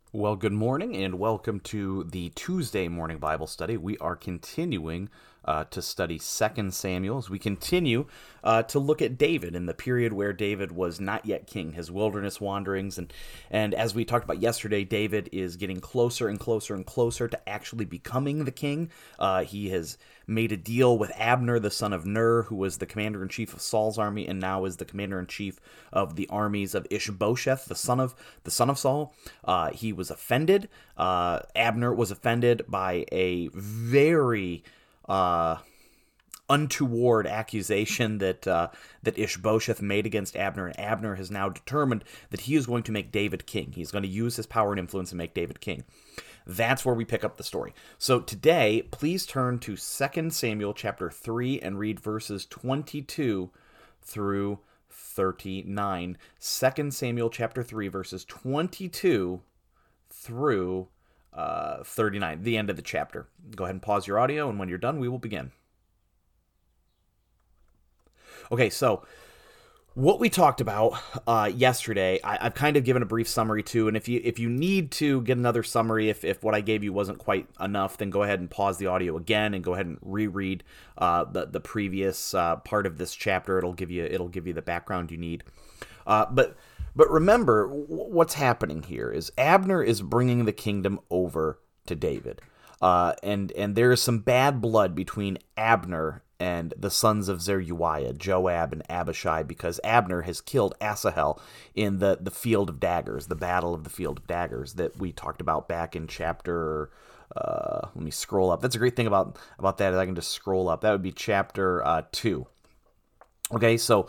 Well, good morning and welcome to the Tuesday morning Bible study. We are continuing to study 2 Samuel as we continue to look at David in the period where David was not yet king, his wilderness wanderings. And as we talked about yesterday, David is getting closer and closer and closer to actually becoming the king. He has made a deal with Abner, the son of Ner, who was the commander-in-chief of Saul's army and now is the commander-in-chief of the armies of Ishbosheth, the son of Saul. He was offended. Abner was offended by a very untoward accusation that Ishbosheth made against Abner, and Abner has now determined that he is going to make David king. He's going to use his power and influence and make David king. That's where we pick up the story. So today, please turn to 2 Samuel chapter 3 and read verses 22 through 39. 2 Samuel chapter 3, verses 22 through 39, the end of the chapter. Go ahead and pause your audio, and when you're done, we will begin. Okay, so what we talked about yesterday, I've kind of given a brief summary too, and if you need to get another summary, if what I gave you wasn't quite enough, then go ahead and pause the audio again and go ahead and reread the previous part of this chapter. It'll give you the background you need. But remember, what's happening here is Abner is bringing the kingdom over to David, and there is some bad blood between Abner and the sons of Zeruiah, Joab and Abishai, because Abner has killed Asahel in the Field of Daggers, the Battle of the Field of Daggers that we talked about back in chapter. Let me scroll up. That's a great thing about that is I can just scroll up. That would be chapter 2. Okay, so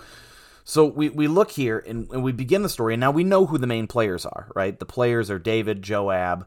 we look here and we begin the story, and now we know who the main players are, right? The players are David, Joab,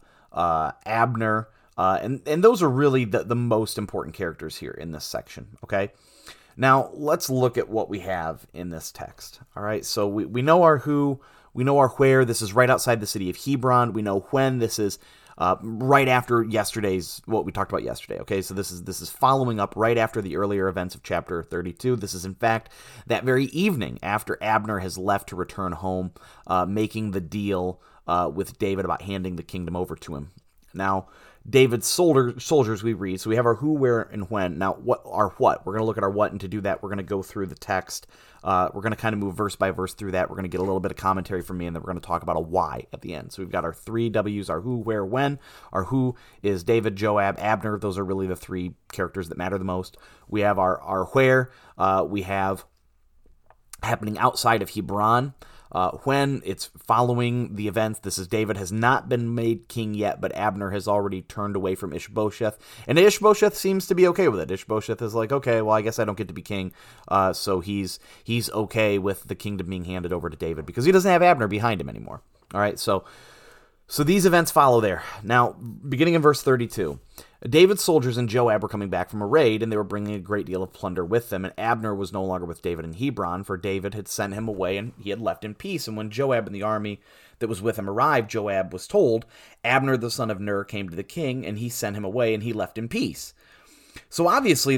Abner, and those are really the most important characters here in this section, okay? Now, let's look at what we have in this text, all right? So we know our who, we know our where. This is right outside the city of Hebron. We know when. This is right after what we talked about yesterday, okay? So this is following up right after the earlier events of chapter 32. This is, in fact, that very evening after Abner has left to return home, making the deal with David about handing the kingdom over to him. Now, David's soldiers we read, so we have our who, where, and when. Now, what? We're going to look at our what, and to do that, we're going to go through the text. We're going to kind of move verse by verse through that. We're going to get a little bit of commentary from me, and then we're going to talk about a why at the end. So we've got our three W's, our who, where, when. Our who is David, Joab, Abner. Those are really the three characters that matter the most. We have our where. We have happening outside of Hebron. When it's following the events, this is David has not been made king yet, but Abner has already turned away from Ishbosheth, and Ishbosheth seems to be okay with it. Ishbosheth is like, okay, well, I guess I don't get to be king, so he's okay with the kingdom being handed over to David because he doesn't have Abner behind him anymore. All right, so these events follow there. Now, beginning in verse 32, David's soldiers and Joab were coming back from a raid, and they were bringing a great deal of plunder with them, and Abner was no longer with David in Hebron, for David had sent him away, and he had left in peace. And when Joab and the army that was with him arrived, Joab was told, Abner the son of Ner came to the king, and he sent him away, and he left in peace. So obviously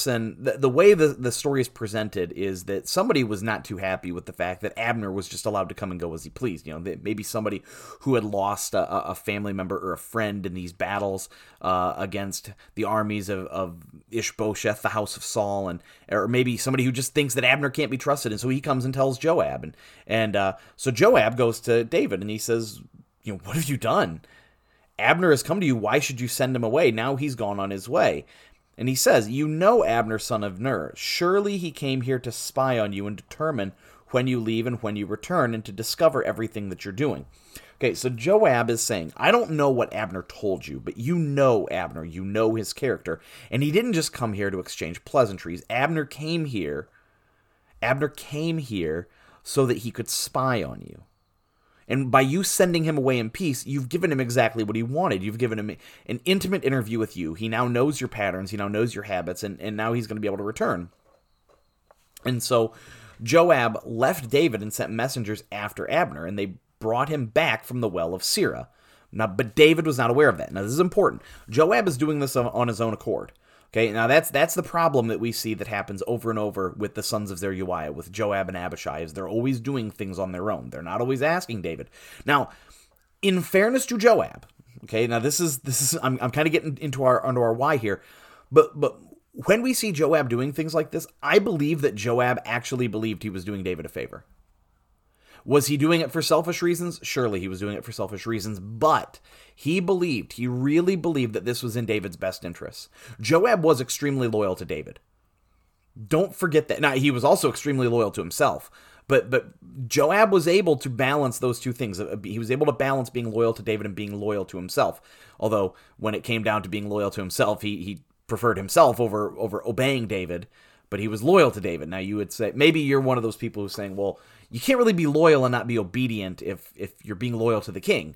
the way the story is presented is that somebody was not too happy with the fact that Abner was just allowed to come and go as he pleased. You know, maybe somebody who had lost a family member or a friend in these battles against the armies of Ishbosheth, the house of Saul, or maybe somebody who just thinks that Abner can't be trusted, and so he comes and tells Joab, and so Joab goes to David and he says, you know, what have you done? Abner has come to you. Why should you send him away? Now he's gone on his way. And he says, you know Abner, son of Ner. Surely he came here to spy on you and determine when you leave and when you return and to discover everything that you're doing. Okay, so Joab is saying, I don't know what Abner told you, but you know Abner. You know his character. And he didn't just come here to exchange pleasantries. Abner came here so that he could spy on you. And by you sending him away in peace, you've given him exactly what he wanted. You've given him an intimate interview with you. He now knows your patterns. He now knows your habits. And now he's going to be able to return. And so Joab left David and sent messengers after Abner. And they brought him back from the well of Sirah. Now, but David was not aware of that. Now, this is important. Joab is doing this on his own accord. Okay, now that's the problem that we see that happens over and over with the sons of Zeruiah, with Joab and Abishai, is they're always doing things on their own. They're not always asking David. Now, In fairness to Joab, okay, now this is I'm kind of getting into our why here, but when we see Joab doing things like this, I believe that Joab actually believed he was doing David a favor. Was he doing it for selfish reasons? Surely he was doing it for selfish reasons, but he really believed that this was in David's best interests. Joab was extremely loyal to David. Don't forget that. Now, he was also extremely loyal to himself, but Joab was able to balance those two things. He was able to balance being loyal to David and being loyal to himself. Although, when it came down to being loyal to himself, he preferred himself over obeying David, but he was loyal to David. Now, you would say, maybe you're one of those people who's saying, well, you can't really be loyal and not be obedient if you're being loyal to the king.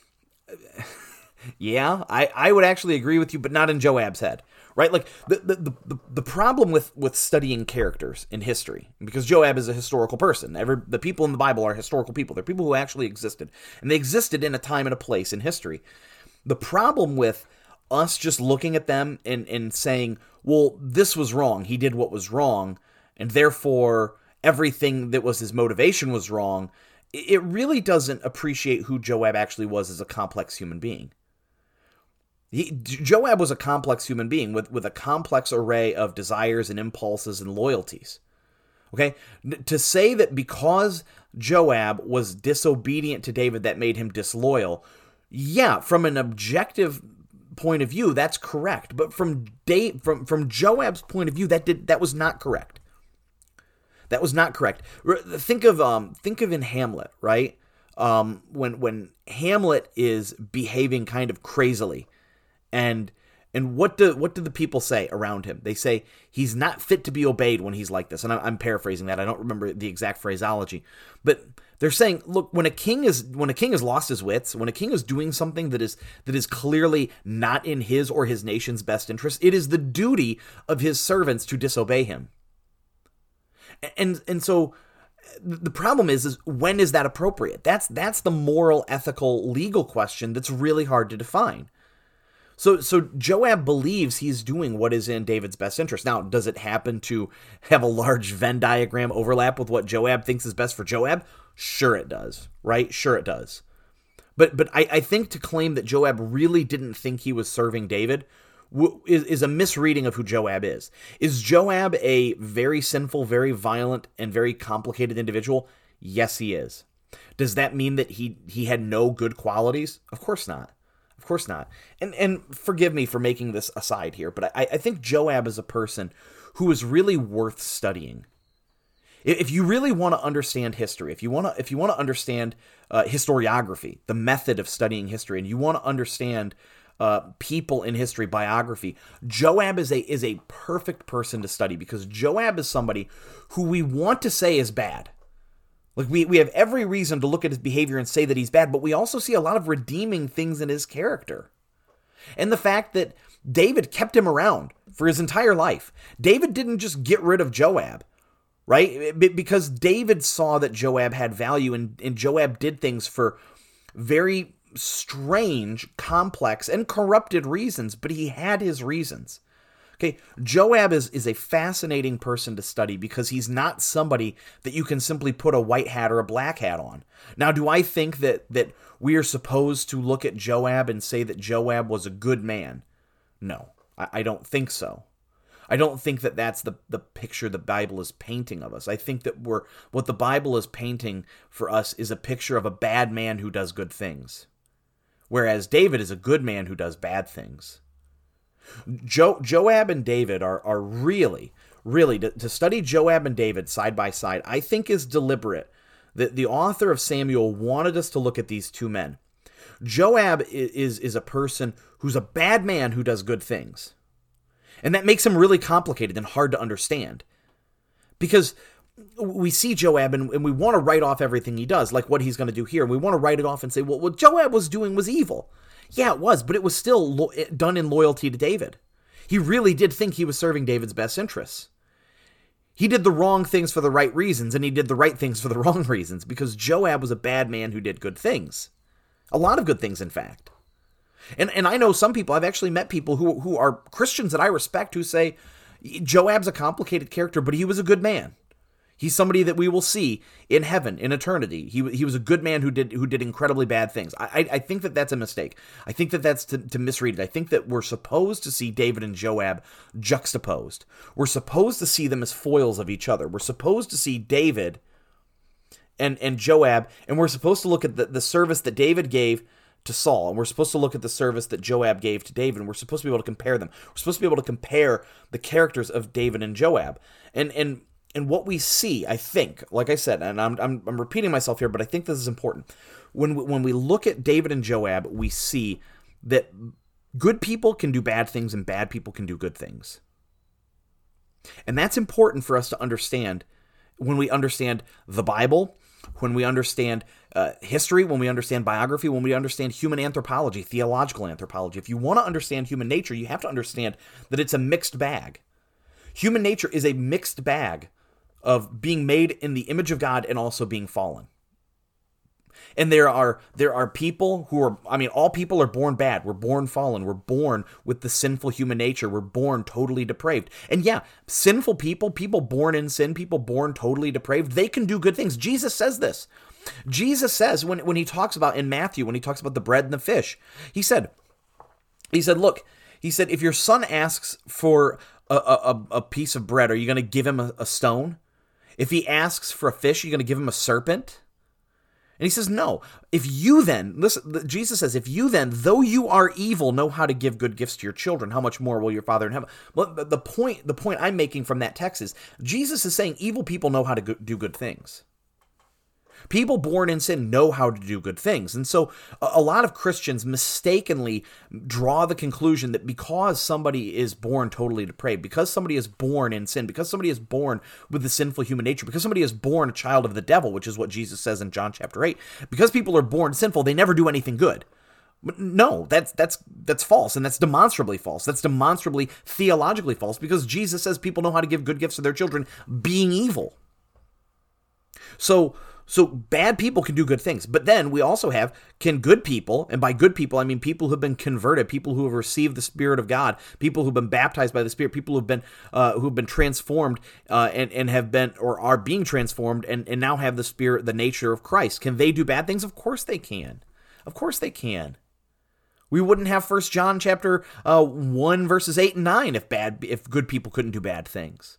Yeah, I would actually agree with you, but not in Joab's head, right? Like, the problem with studying characters in history, because Joab is a historical person. The people in the Bible are historical people. They're people who actually existed, and they existed in a time and a place in history. The problem with us just looking at them and saying, well, this was wrong, he did what was wrong, and therefore everything that was his motivation was wrong, it really doesn't appreciate who Joab actually was as a complex human being. Joab was a complex human being with a complex array of desires and impulses and loyalties. Okay? To say that because Joab was disobedient to David that made him disloyal, yeah, from an objective point of view, that's correct. But from Joab's point of view, that was not correct. That was not correct. Think of in Hamlet, right? When Hamlet is behaving kind of crazily, and what do the people say around him? They say he's not fit to be obeyed when he's like this. And I'm paraphrasing that. I don't remember the exact phraseology, but they're saying, look, when a king has lost his wits, when a king is doing something that is clearly not in his or his nation's best interest, it is the duty of his servants to disobey him. And so the problem is when is that appropriate? That's the moral, ethical, legal question that's really hard to define. So Joab believes he's doing what is in David's best interest. Now, does it happen to have a large Venn diagram overlap with what Joab thinks is best for Joab? Sure it does, right? Sure it does. But I think to claim that Joab really didn't think he was serving David is a misreading of who Joab is. Is Joab a very sinful, very violent, and very complicated individual? Yes, he is. Does that mean that he had no good qualities? Of course not. Of course not. And forgive me for making this aside here, but I think Joab is a person who is really worth studying. If you really want to understand history, if you want to understand historiography, the method of studying history, and you want to understand people in history, biography, Joab is a perfect person to study, because Joab is somebody who we want to say is bad. Like, we have every reason to look at his behavior and say that he's bad, but we also see a lot of redeeming things in his character. And the fact that David kept him around for his entire life. David didn't just get rid of Joab, right? Because David saw that Joab had value, and Joab did things for very strange, complex, and corrupted reasons, but he had his reasons. Okay, Joab is a fascinating person to study because he's not somebody that you can simply put a white hat or a black hat on. Now, do I think that we are supposed to look at Joab and say that Joab was a good man? No, I don't think so. I don't think that that's the picture the Bible is painting of us. I think that what the Bible is painting for us is a picture of a bad man who does good things, whereas David is a good man who does bad things. Joab and David are really to study Joab and David side by side, I think is deliberate. The author of Samuel wanted us to look at these two men. Joab is a person who's a bad man who does good things. And that makes him really complicated and hard to understand. Because we see Joab and we want to write off everything he does, like what he's going to do here. We want to write it off and say, well, what Joab was doing was evil. Yeah, it was, but it was still done in loyalty to David. He really did think he was serving David's best interests. He did the wrong things for the right reasons, and he did the right things for the wrong reasons, because Joab was a bad man who did good things. A lot of good things, in fact. And I know some people, I've actually met people who are Christians that I respect, who say, Joab's a complicated character, but he was a good man. He's somebody that we will see in heaven, in eternity. He was a good man who did incredibly bad things. I think that that's a mistake. I think that that's to misread it. I think that we're supposed to see David and Joab juxtaposed. We're supposed to see them as foils of each other. We're supposed to see David and Joab, and we're supposed to look at the service that David gave to Saul, and we're supposed to look at the service that Joab gave to David, and we're supposed to be able to compare them. We're supposed to be able to compare the characters of David and Joab. And what we see, I think, like I said, and I'm repeating myself here, but I think this is important. When we look at David and Joab, we see that good people can do bad things and bad people can do good things. And that's important for us to understand when we understand the Bible, when we understand history, when we understand biography, when we understand human anthropology, theological anthropology. If you want to understand human nature, you have to understand that it's a mixed bag. Human nature is a mixed bag of being made in the image of God and also being fallen. And there are people who are, all people are born bad. We're born fallen. We're born with the sinful human nature. We're born totally depraved. And yeah, sinful people born in sin, people born totally depraved, they can do good things. Jesus says this. Jesus says when he talks about, in Matthew, when he talks about the bread and the fish, he said, look, if your son asks for a piece of bread, are you going to give him a stone? If he asks for a fish, are you going to give him a serpent? And he says, no. If you then, listen, Jesus says, if you then, though you are evil, know how to give good gifts to your children, how much more will your Father in heaven? Well, the point I'm making from that text is, Jesus is saying evil people know how to do good things. People born in sin know how to do good things. And so a lot of Christians mistakenly draw the conclusion that because somebody is born totally depraved, because somebody is born in sin, because somebody is born with the sinful human nature, because somebody is born a child of the devil, which is what Jesus says in John chapter 8, because people are born sinful, they never do anything good. No, that's false, and that's demonstrably false. That's demonstrably theologically false, because Jesus says people know how to give good gifts to their children, being evil. So bad people can do good things, but then we also can good people, and by good people, I mean people who have been converted, people who have received the Spirit of God, people who have been baptized by the Spirit, people who have been transformed and have been or are being transformed and now have the Spirit, the nature of Christ. Can they do bad things? Of course they can. Of course they can. We wouldn't have 1 John chapter 1 verses 8 and 9 if good people couldn't do bad things.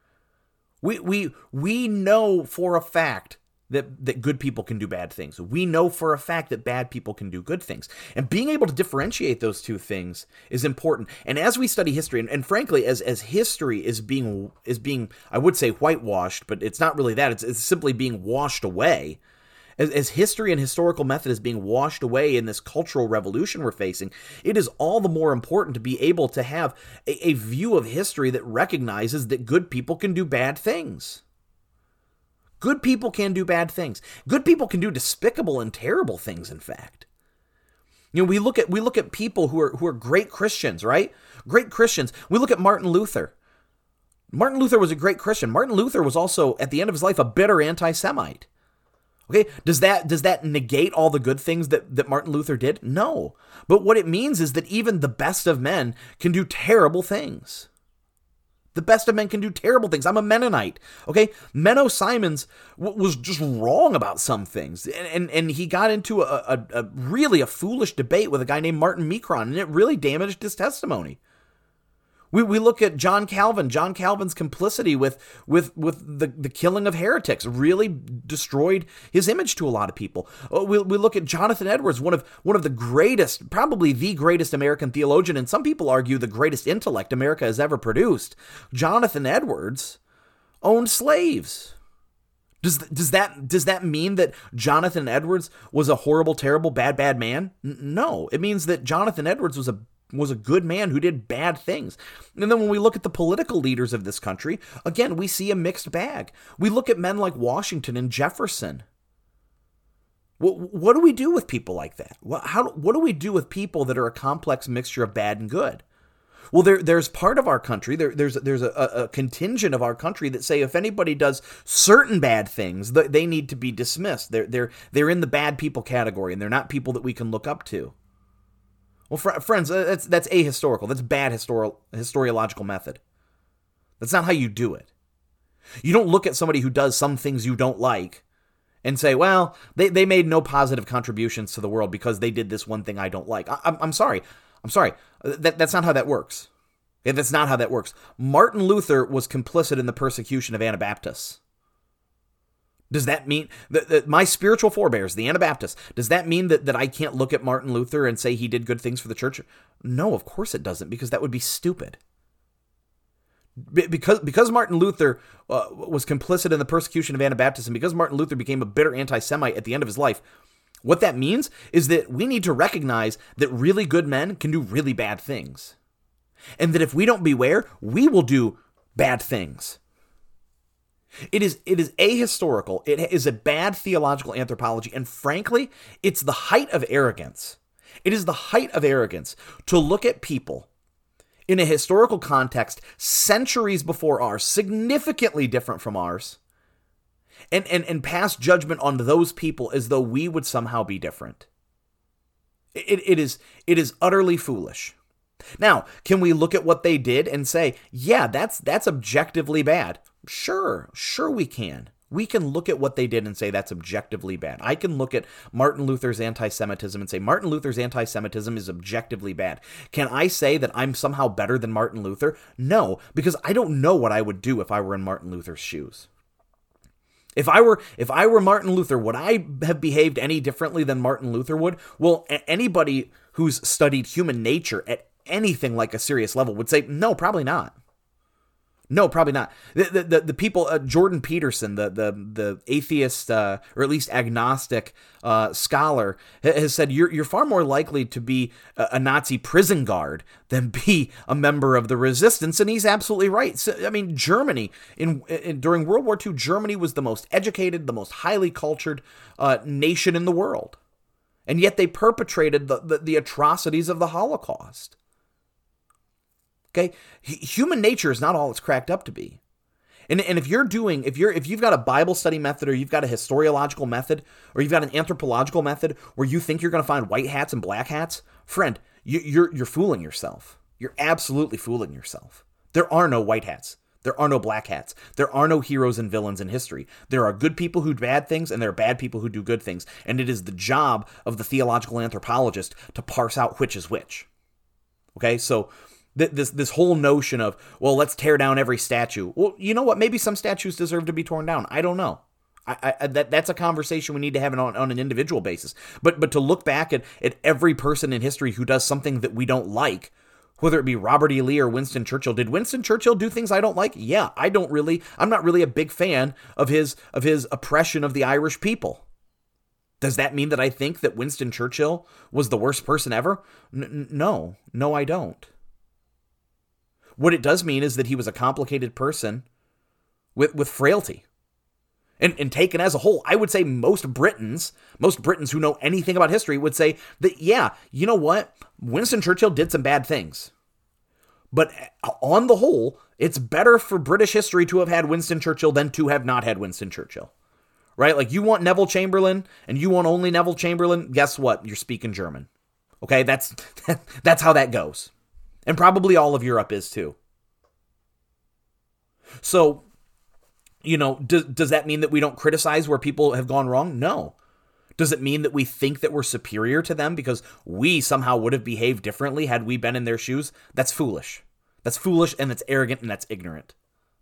We know for a fact that good people can do bad things. We know for a fact that bad people can do good things. And being able to differentiate those two things is important. And as we study history, and frankly, as history is being, I would say whitewashed, but it's not really that. It's simply being washed away. As history and historical method is being washed away in this cultural revolution we're facing, it is all the more important to be able to have a view of history that recognizes that good people can do bad things. Good people can do bad things. Good people can do despicable and terrible things, in fact. You know, we look at people who are great Christians, right? Great Christians. We look at Martin Luther. Martin Luther was a great Christian. Martin Luther was also, at the end of his life, a bitter anti-Semite. Okay, does that negate all the good things that Martin Luther did? No. But what it means is that even the best of men can do terrible thing. The best of men can do terrible things. I'm a Mennonite, okay? Menno Simons was just wrong about some things, and he got into a really foolish debate with a guy named Martin Micron, and it really damaged his testimony. We look at John Calvin. John Calvin's complicity with the killing of heretics really destroyed his image to a lot of people. We look at Jonathan Edwards, one of the greatest, probably the greatest American theologian, and some people argue the greatest intellect America has ever produced. Jonathan Edwards owned slaves. Does that mean that Jonathan Edwards was a horrible, terrible, bad man? No. It means that Jonathan Edwards was a good man who did bad things. And then when we look at the political leaders of this country, again, we see a mixed bag. We look at men like Washington and Jefferson. What do we do with people like that? What do we do with people that are a complex mixture of bad and good? Well, there's part of our country, there's a contingent of our country that say if anybody does certain bad things, they need to be dismissed. They're in the bad people category, and they're not people that we can look up to. Well, friends, that's ahistorical. That's bad historiological method. That's not how you do it. You don't look at somebody who does some things you don't like and say, well, they made no positive contributions to the world because they did this one thing I don't like. I'm sorry. That's not how that works. That's not how that works. Martin Luther was complicit in the persecution of Anabaptists. Does that mean that my spiritual forebears, the Anabaptists, does that mean that I can't look at Martin Luther and say he did good things for the church? No, of course it doesn't, because that would be stupid. Because Martin Luther was complicit in the persecution of Anabaptists, and because Martin Luther became a bitter anti-Semite at the end of his life, what that means is that we need to recognize that really good men can do really bad things. And that if we don't beware, we will do bad things. It is ahistorical. It is a bad theological anthropology. And frankly, it's the height of arrogance. It is the height of arrogance to look at people in a historical context centuries before ours, significantly different from ours, and pass judgment on those people as though we would somehow be different. It is utterly foolish. Now, can we look at what they did and say, yeah, that's objectively bad? Sure we can. We can look at what they did and say that's objectively bad. I can look at Martin Luther's anti-Semitism and say Martin Luther's anti-Semitism is objectively bad. Can I say that I'm somehow better than Martin Luther? No, because I don't know what I would do if I were in Martin Luther's shoes. If I were Martin Luther, would I have behaved any differently than Martin Luther would? Well, anybody who's studied human nature at anything like a serious level would say, no, probably not. No, probably not. The people, Jordan Peterson, the atheist or at least agnostic scholar, has said you're far more likely to be a Nazi prison guard than be a member of the resistance, and he's absolutely right. So, I mean, Germany during World War II, Germany was the most educated, the most highly cultured nation in the world, and yet they perpetrated the atrocities of the Holocaust. Okay, human nature is not all it's cracked up to be, and if you've got a Bible study method, or you've got a historiological method, or you've got an anthropological method where you think you're going to find white hats and black hats, friend, you're fooling yourself. You're absolutely fooling yourself. There are no white hats. There are no black hats. There are no heroes and villains in history. There are good people who do bad things, and there are bad people who do good things, and it is the job of the theological anthropologist to parse out which is which. Okay, so this whole notion of, well, let's tear down every statue. Well, you know what? Maybe some statues deserve to be torn down. I don't know. That's a conversation we need to have on an individual basis. But to look back at every person in history who does something that we don't like, whether it be Robert E. Lee or Winston Churchill. Did Winston Churchill do things I don't like? Yeah, I'm not really a big fan of his oppression of the Irish people. Does that mean that I think that Winston Churchill was the worst person ever? No, I don't. What it does mean is that he was a complicated person with frailty. And taken as a whole, I would say most Britons who know anything about history would say that, yeah, you know what? Winston Churchill did some bad things. But on the whole, it's better for British history to have had Winston Churchill than to have not had Winston Churchill. Right? Like, you want Neville Chamberlain and you want only Neville Chamberlain, guess what? You're speaking German. Okay? That's how that goes. And probably all of Europe is too. So, you know, does that mean that we don't criticize where people have gone wrong? No. Does it mean that we think that we're superior to them because we somehow would have behaved differently had we been in their shoes? That's foolish. That's foolish, and that's arrogant, and that's ignorant.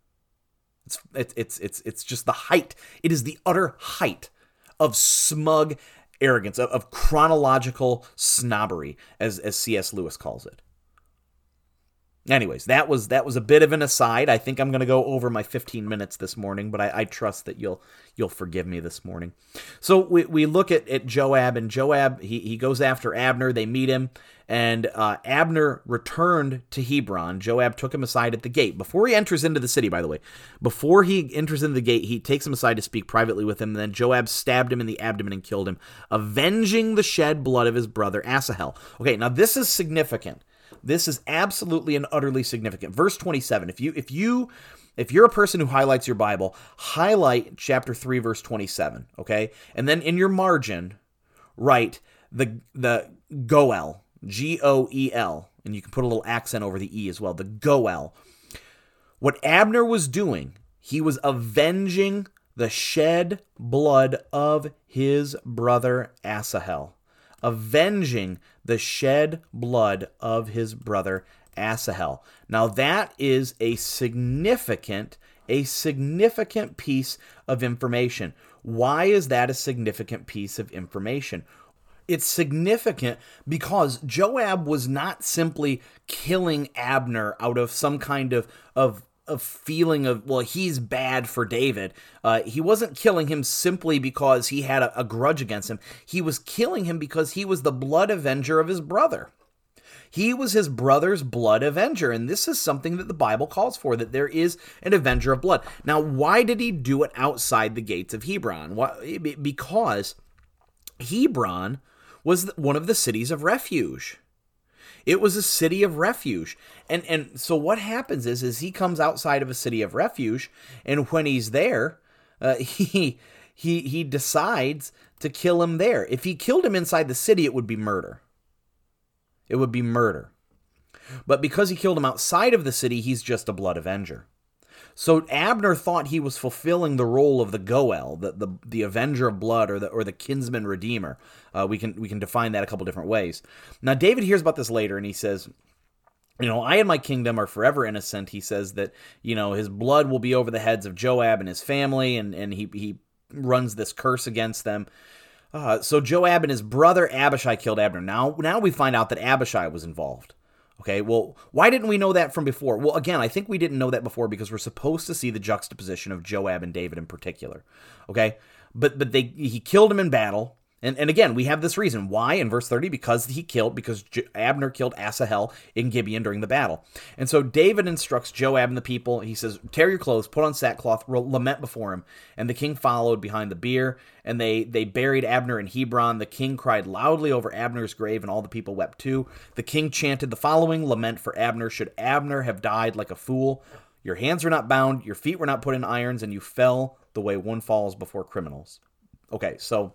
It's just the height. It is the utter height of smug arrogance, of chronological snobbery, as C.S. Lewis calls it. Anyways, that was a bit of an aside. I think I'm going to go over my 15 minutes this morning, but I trust that you'll forgive me this morning. So we look at Joab, and Joab, he goes after Abner. They meet him, and Abner returned to Hebron. Joab took him aside at the gate. Before he enters into the city, by the way, before he enters into the gate, he takes him aside to speak privately with him, and then Joab stabbed him in the abdomen and killed him, avenging the shed blood of his brother Asahel. Okay, now this is significant. This is absolutely and utterly significant. Verse 27. If you're a person who highlights your Bible, highlight chapter 3, verse 27. Okay, and then in your margin, write the Goel, Goel, and you can put a little accent over the E as well. The Goel. What Abner was doing, He was avenging the shed blood of his brother Asahel. Avenging the shed blood of his brother Asahel. Now that is a significant piece of information. Why is that a significant piece of information? It's significant because Joab was not simply killing Abner out of some kind of feeling of, well, he's bad for David. He wasn't killing him simply because he had a grudge against him. He was killing him because he was the blood avenger of his brother. He was his brother's blood avenger, and this is something that the Bible calls for, that there is an avenger of blood. Now, why did he do it outside the gates of Hebron? Because Hebron was one of the cities of refuge. It was a city of refuge. And so what happens is he comes outside of a city of refuge, and when he's there, he decides to kill him there. If he killed him inside the city, it would be murder. It would be murder. But because he killed him outside of the city, he's just a blood avenger. So Abner thought he was fulfilling the role of the Goel, the avenger of blood, or the kinsman redeemer. We can define that a couple different ways. Now David hears about this later, and he says, I and my kingdom are forever innocent. He says that his blood will be over the heads of Joab and his family, and he runs this curse against them. So Joab and his brother Abishai killed Abner. Now we find out that Abishai was involved. Okay, well, why didn't we know that from before? Well, again, I think we didn't know that before because we're supposed to see the juxtaposition of Joab and David in particular. Okay, but he killed him in battle. And again, we have this reason. Why? In verse 30, because Abner killed Asahel in Gibeon during the battle. And so David instructs Joab and the people. He says, tear your clothes, put on sackcloth, lament before him. And the king followed behind the bier, and they buried Abner in Hebron. The king cried loudly over Abner's grave, and all the people wept too. The king chanted the following lament for Abner. Should Abner have died like a fool? Your hands were not bound, your feet were not put in irons, and you fell the way one falls before criminals. Okay, so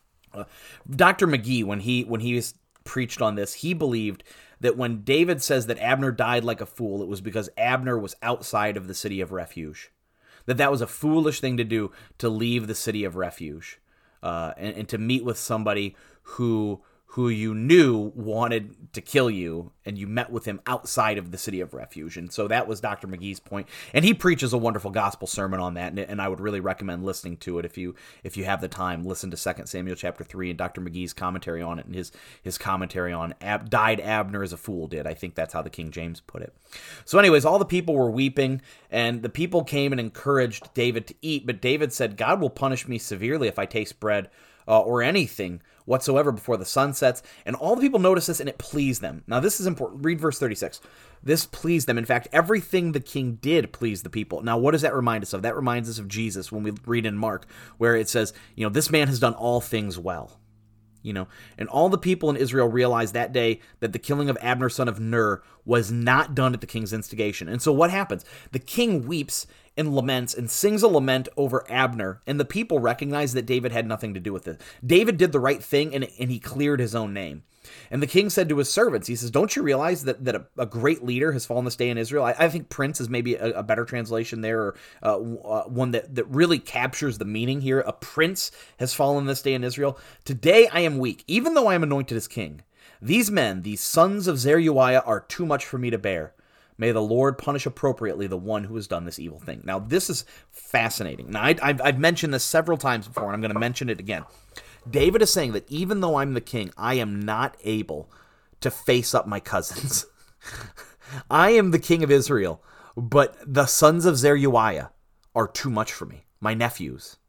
Dr. McGee, when he preached on this, he believed that when David says that Abner died like a fool, it was because Abner was outside of the city of refuge. That was a foolish thing to do, to leave the city of refuge and to meet with somebody who you knew wanted to kill you, and you met with him outside of the city of refuge. And so that was Dr. McGee's point. And he preaches a wonderful gospel sermon on that, and I would really recommend listening to it if you have the time. Listen to 2 Samuel chapter 3 and Dr. McGee's commentary on it, and his commentary on died Abner as a fool did. I think that's how the King James put it. So anyways, all the people were weeping, and the people came and encouraged David to eat, but David said, God will punish me severely if I taste bread or anything whatsoever before the sun sets. And all the people noticed this, and it pleased them. Now, this is important. Read verse 36. This pleased them. In fact, everything the king did pleased the people. Now, what does that remind us of? That reminds us of Jesus when we read in Mark, where it says, this man has done all things well. And all the people in Israel realized that day that the killing of Abner, son of Ner, was not done at the king's instigation. And so what happens? The king weeps and laments and sings a lament over Abner, and the people recognize that David had nothing to do with it. David did the right thing, and he cleared his own name. And the king said to his servants, he says, don't you realize that a great leader has fallen this day in Israel? I think prince is maybe a better translation there, or one that really captures the meaning here. A prince has fallen this day in Israel. Today I am weak, even though I am anointed as king. These men, these sons of Zeruiah, are too much for me to bear. May the Lord punish appropriately the one who has done this evil thing. Now, this is fascinating. Now, I've mentioned this several times before, and I'm going to mention it again. David is saying that even though I'm the king, I am not able to face up my cousins. I am the king of Israel, but the sons of Zeruiah are too much for me, my nephews.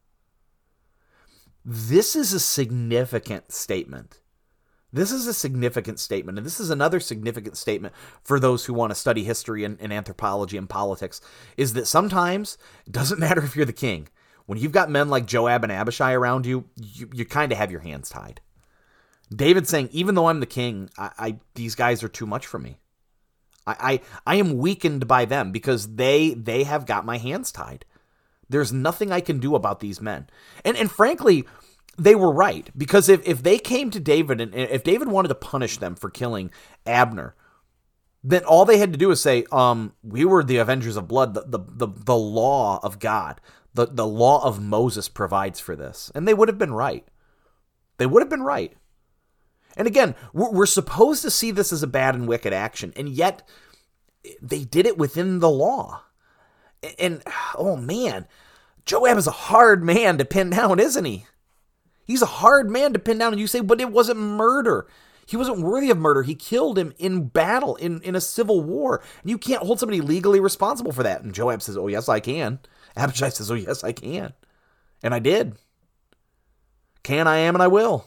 This is a significant statement. This is a significant statement, and this is another significant statement for those who want to study history and anthropology and politics, is that sometimes it doesn't matter if you're the king. When you've got men like Joab and Abishai around you, you kind of have your hands tied. David's saying, even though I'm the king, these guys are too much for me. I am weakened by them because they have got my hands tied. There's nothing I can do about these men. And frankly, they were right, because if they came to David and if David wanted to punish them for killing Abner, then all they had to do is say, we were the Avengers of Blood. The law of God, the law of Moses provides for this. And they would have been right. They would have been right. And again, we're supposed to see this as a bad and wicked action, and yet they did it within the law. And, oh man, Joab is a hard man to pin down, isn't he? He's a hard man to pin down, and you say, but it wasn't murder. He wasn't worthy of murder. He killed him in battle, in a civil war. And you can't hold somebody legally responsible for that. And Joab says, oh, yes, I can. Abishai says, oh, yes, I can. And I did. Can, I am, and I will.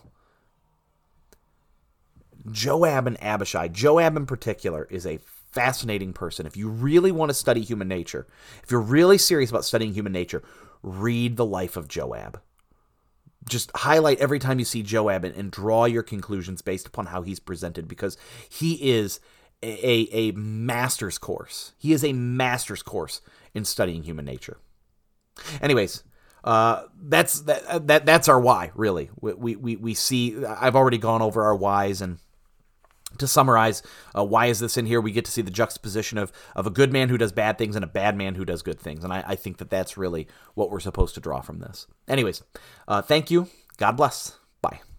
Joab and Abishai, Joab in particular, is a fascinating person. If you really want to study human nature, if you're really serious about studying human nature, read the life of Joab. Just highlight every time you see Joab and draw your conclusions based upon how he's presented, because he is a master's course. He is a master's course in studying human nature. Anyways, that's our why, really. We see, I've already gone over our whys, and to summarize, why is this in here? We get to see the juxtaposition of a good man who does bad things and a bad man who does good things. And I think that that's really what we're supposed to draw from this. Anyways, thank you. God bless. Bye.